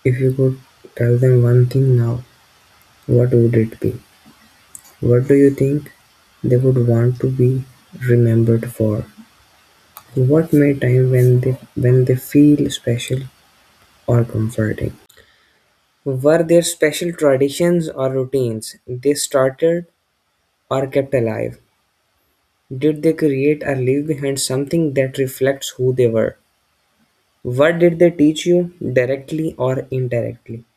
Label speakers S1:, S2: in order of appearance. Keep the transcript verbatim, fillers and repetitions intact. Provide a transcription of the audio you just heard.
S1: If you could tell them one thing now, what would it be? What do you think they would want to be remembered for? What made time when they when they feel special or comforting? Were there special traditions or routines they started or kept alive? Did they create or leave behind something that reflects who they were? What did they teach you directly or indirectly?